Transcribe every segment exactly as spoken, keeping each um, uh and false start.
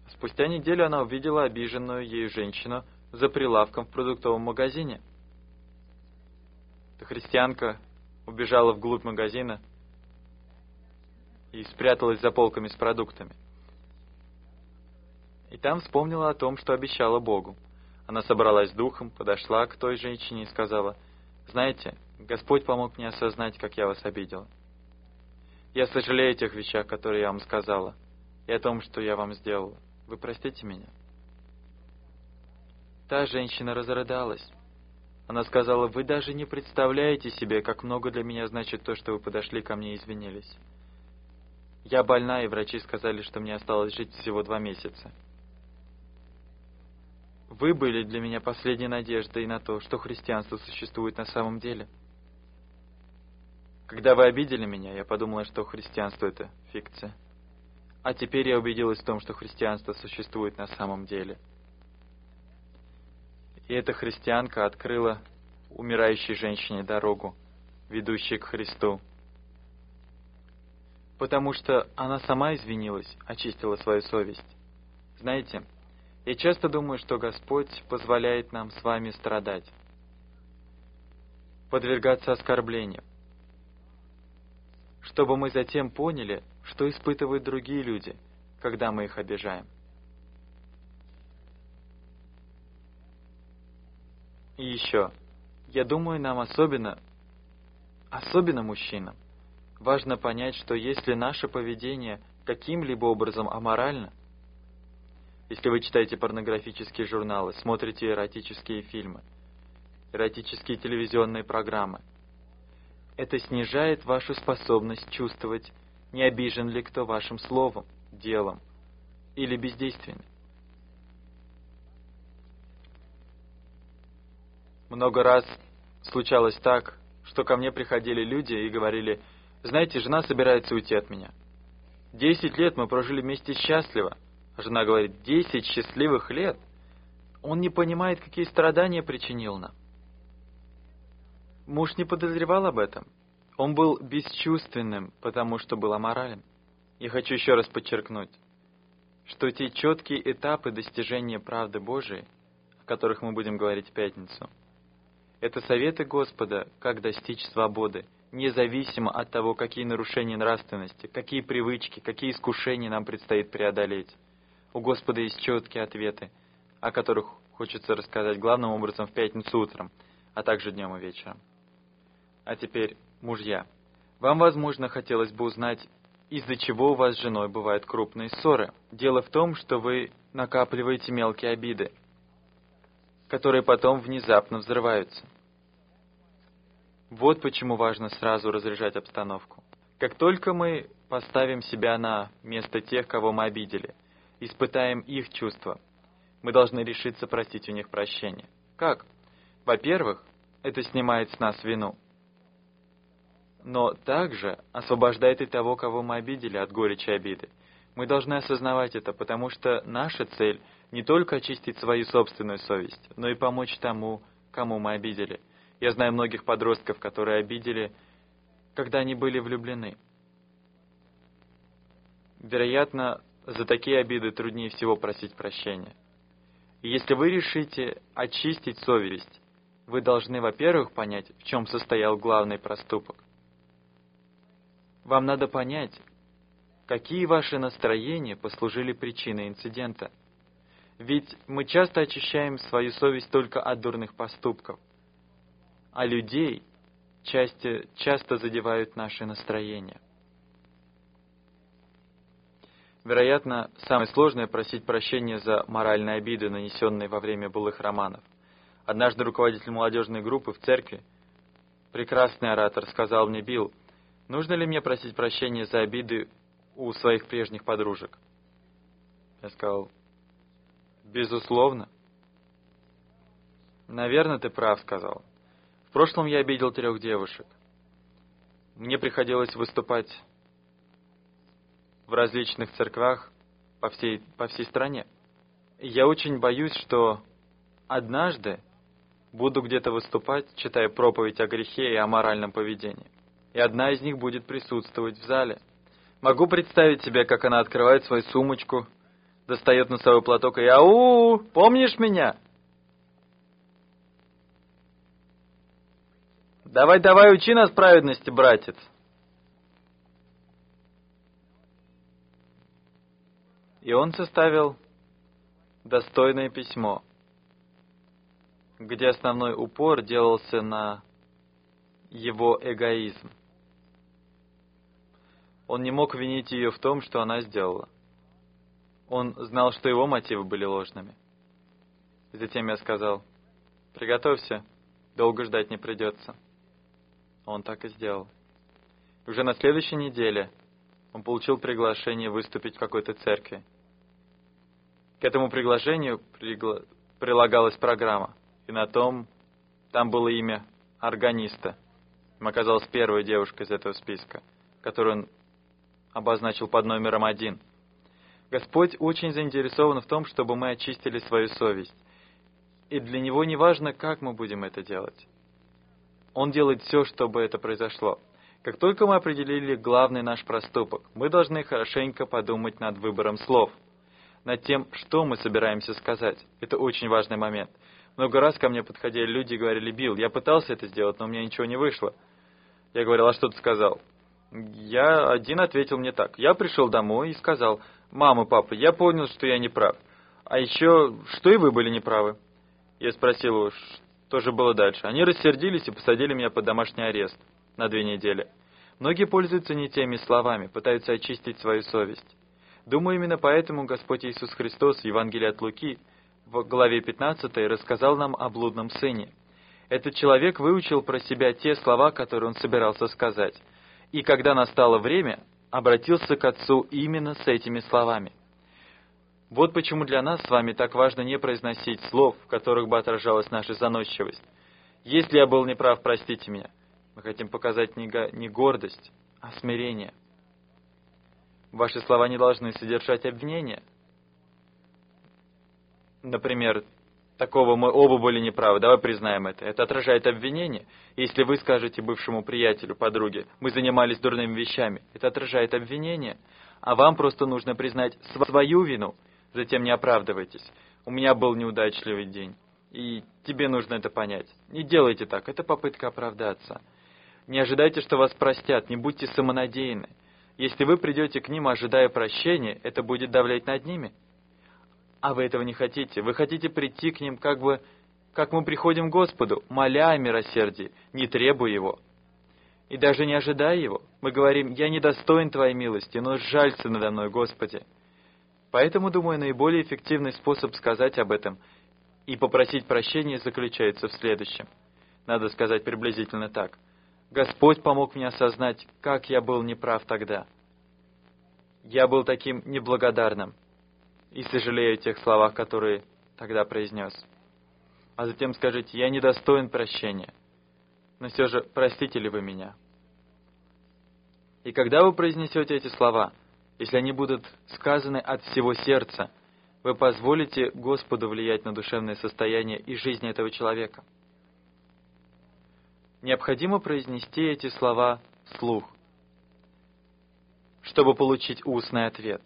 Спустя неделю она увидела обиженную ею женщину за прилавком в продуктовом магазине. Эта христианка убежала вглубь магазина и спряталась за полками с продуктами. И там вспомнила о том, что обещала Богу. Она собралась с духом, подошла к той женщине и сказала: «Знаете, Господь помог мне осознать, как я вас обидела. Я сожалею о тех вещах, которые я вам сказала, и о том, что я вам сделала. Вы простите меня?» Та женщина разрыдалась. Она сказала: «Вы даже не представляете себе, как много для меня значит то, что вы подошли ко мне и извинились. Я больна, и врачи сказали, что мне осталось жить всего два месяца. Вы были для меня последней надеждой на то, что христианство существует на самом деле. Когда вы обидели меня, я подумала, что христианство — это фикция. А теперь я убедилась в том, что христианство существует на самом деле». И эта христианка открыла умирающей женщине дорогу, ведущую к Христу. Потому что она сама извинилась, очистила свою совесть. Знаете, я часто думаю, что Господь позволяет нам с вами страдать, подвергаться оскорблениям, чтобы мы затем поняли, что испытывают другие люди, когда мы их обижаем. И еще, я думаю, нам особенно, особенно мужчинам, важно понять, что если наше поведение каким-либо образом аморально, если вы читаете порнографические журналы, смотрите эротические фильмы, эротические телевизионные программы, это снижает вашу способность чувствовать, не обижен ли кто вашим словом, делом или бездействиями. Много раз случалось так, что ко мне приходили люди и говорили: «Знаете, жена собирается уйти от меня. Десять лет мы прожили вместе счастливо». А жена говорит: «Десять счастливых лет? Он не понимает, какие страдания причинил нам». Муж не подозревал об этом. Он был бесчувственным, потому что был аморален. Я хочу еще раз подчеркнуть, что те четкие этапы достижения правды Божией, о которых мы будем говорить в пятницу, это советы Господа, как достичь свободы, независимо от того, какие нарушения нравственности, какие привычки, какие искушения нам предстоит преодолеть. У Господа есть четкие ответы, о которых хочется рассказать главным образом в пятницу утром, а также днем и вечером. А теперь, мужья, вам, возможно, хотелось бы узнать, из-за чего у вас с женой бывают крупные ссоры. Дело в том, что вы накапливаете мелкие обиды, которые потом внезапно взрываются. Вот почему важно сразу разряжать обстановку. Как только мы поставим себя на место тех, кого мы обидели, испытаем их чувства, мы должны решиться просить у них прощения. Как? Во-первых, это снимает с нас вину, но также освобождает и того, кого мы обидели, от горечи обиды. Мы должны осознавать это, потому что наша цель не только очистить свою собственную совесть, но и помочь тому, кому мы обидели. Я знаю многих подростков, которые обидели, когда они были влюблены. Вероятно, за такие обиды труднее всего просить прощения. И если вы решите очистить совесть, вы должны, во-первых, понять, в чем состоял главный проступок. Вам надо понять, какие ваши настроения послужили причиной инцидента. Ведь мы часто очищаем свою совесть только от дурных поступков, а людей часто, часто задевают наши настроения. Вероятно, самое сложное — просить прощения за моральные обиды, нанесенные во время былых романов. Однажды руководитель молодежной группы в церкви, прекрасный оратор, сказал мне: «Билл, нужно ли мне просить прощения за обиды у своих прежних подружек?» Я сказал: «Безусловно». «Наверное, ты прав», — сказал. «В прошлом я обидел трех девушек. Мне приходилось выступать в различных церквях по всей, по всей стране. Я очень боюсь, что однажды буду где-то выступать, читая проповедь о грехе и о моральном поведении. И одна из них будет присутствовать в зале. Могу представить себе, как она открывает свою сумочку, достает носовой платок и «Ау! Помнишь меня?» «Давай, давай, учи нас праведности, братец!» И он составил достойное письмо, где основной упор делался на его эгоизм. Он не мог винить ее в том, что она сделала. Он знал, что его мотивы были ложными. И затем я сказал: «Приготовься, долго ждать не придется». Он так и сделал. И уже на следующей неделе он получил приглашение выступить в какой-то церкви. К этому приглашению пригла... прилагалась программа, и на том, там было имя органиста. Им оказалась первая девушка из этого списка, которую он обозначил под номером один. Господь очень заинтересован в том, чтобы мы очистили свою совесть. И для Него не важно, как мы будем это делать. Он делает все, чтобы это произошло. Как только мы определили главный наш проступок, мы должны хорошенько подумать над выбором слов, над тем, что мы собираемся сказать. Это очень важный момент. Много раз ко мне подходили люди и говорили: «Билл, я пытался это сделать, но у меня ничего не вышло». Я говорил: «А что ты сказал?» Я один ответил мне так. Я пришел домой и сказал: «Мама, папа, я понял, что я не прав. А еще, что и вы были неправы». Я спросил его, что же было дальше. Они рассердились и посадили меня под домашний арест на две недели. Многие пользуются не теми словами, пытаются очистить свою совесть. Думаю, именно поэтому Господь Иисус Христос в Евангелии от Луки в главе пятнадцатой рассказал нам о блудном сыне. Этот человек выучил про себя те слова, которые он собирался сказать, и когда настало время, обратился к Отцу именно с этими словами. Вот почему для нас с вами так важно не произносить слов, в которых бы отражалась наша заносчивость. Если я был неправ, простите меня. Мы хотим показать не, го- не гордость, а смирение. Ваши слова не должны содержать обвинения. Например, такого: мы оба были неправы, давай признаем это. Это отражает обвинение. Если вы скажете бывшему приятелю, подруге: мы занимались дурными вещами, это отражает обвинение. А вам просто нужно признать свою вину, затем не оправдывайтесь. У меня был неудачливый день, и тебе нужно это понять. Не делайте так, это попытка оправдаться. Не ожидайте, что вас простят, не будьте самонадеянны. Если вы придете к ним, ожидая прощения, это будет давлять над ними. А вы этого не хотите. Вы хотите прийти к ним, как бы, как мы приходим к Господу, моля о милосердии, не требуя Его. И даже не ожидая Его, мы говорим: «Я недостоин Твоей милости, но сжалься надо мной, Господи». Поэтому, думаю, наиболее эффективный способ сказать об этом и попросить прощения заключается в следующем. Надо сказать приблизительно так: «Господь помог мне осознать, как я был неправ тогда. Я был таким неблагодарным, и сожалею о тех словах, которые тогда произнес». А затем скажите: «Я недостоин прощения, но все же простите ли вы меня?» И когда вы произнесете эти слова, если они будут сказаны от всего сердца, вы позволите Господу влиять на душевное состояние и жизнь этого человека. Необходимо произнести эти слова вслух, чтобы получить устный ответ.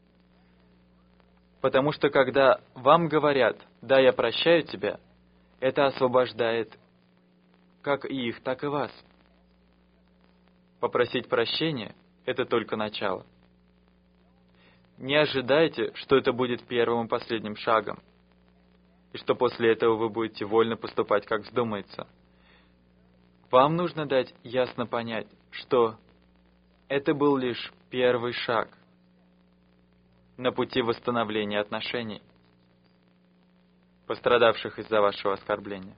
Потому что когда вам говорят: «Да, я прощаю тебя», это освобождает как и их, так и вас. Попросить прощения — это только начало. Не ожидайте, что это будет первым и последним шагом, и что после этого вы будете вольно поступать, как вздумается. Вам нужно дать ясно понять, что это был лишь первый шаг на пути восстановления отношений, пострадавших из-за вашего оскорбления.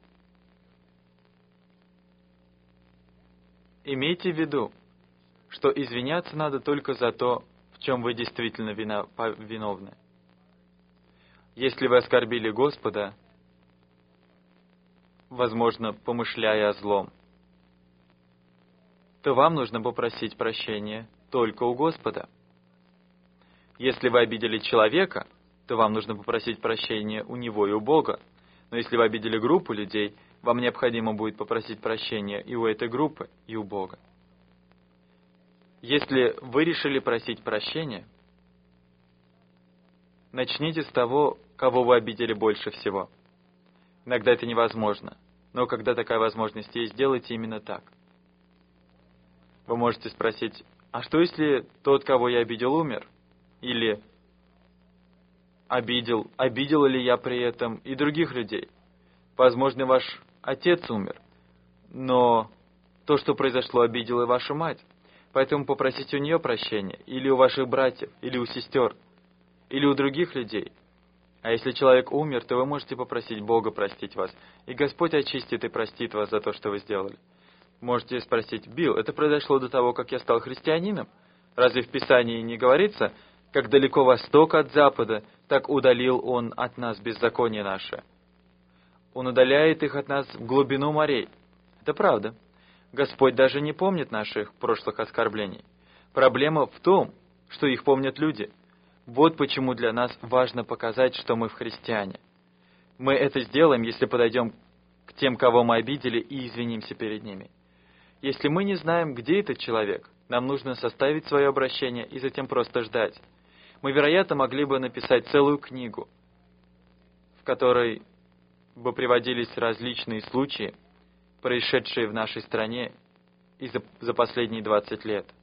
Имейте в виду, что извиняться надо только за то, в чем вы действительно вина, виновны. Если вы оскорбили Господа, возможно, помышляя о злом, то вам нужно попросить прощения только у Господа. Если вы обидели человека, то вам нужно попросить прощения у него и у Бога. Но если вы обидели группу людей, вам необходимо будет попросить прощения и у этой группы, и у Бога. Если вы решили просить прощения, Начните с того, кого вы обидели больше всего. Иногда это невозможно, но когда такая возможность есть, сделайте именно так. Вы можете спросить, а что если тот, кого я обидел, умер? Или обидел, обидел ли я при этом и других людей? Возможно, ваш отец умер, но то, что произошло, обидело и вашу мать. Поэтому попросите у нее прощения, или у ваших братьев, или у сестер, или у других людей. А если человек умер, то вы можете попросить Бога простить вас, и Господь очистит и простит вас за то, что вы сделали. Можете спросить: Билл, это произошло до того, как я стал христианином? Разве в Писании не говорится, как далеко восток от запада, так удалил Он от нас беззаконие наше? Он удаляет их от нас в глубину морей. Это правда. Господь даже не помнит наших прошлых оскорблений. Проблема в том, что их помнят люди. Вот почему для нас важно показать, что мы в христиане. Мы это сделаем, если подойдем к тем, кого мы обидели, и извинимся перед ними. Если мы не знаем, где этот человек, нам нужно составить свое обращение и затем просто ждать. Мы, вероятно, могли бы написать целую книгу, в которой бы приводились различные случаи, происшедшие в нашей стране и за, за последние двадцать лет.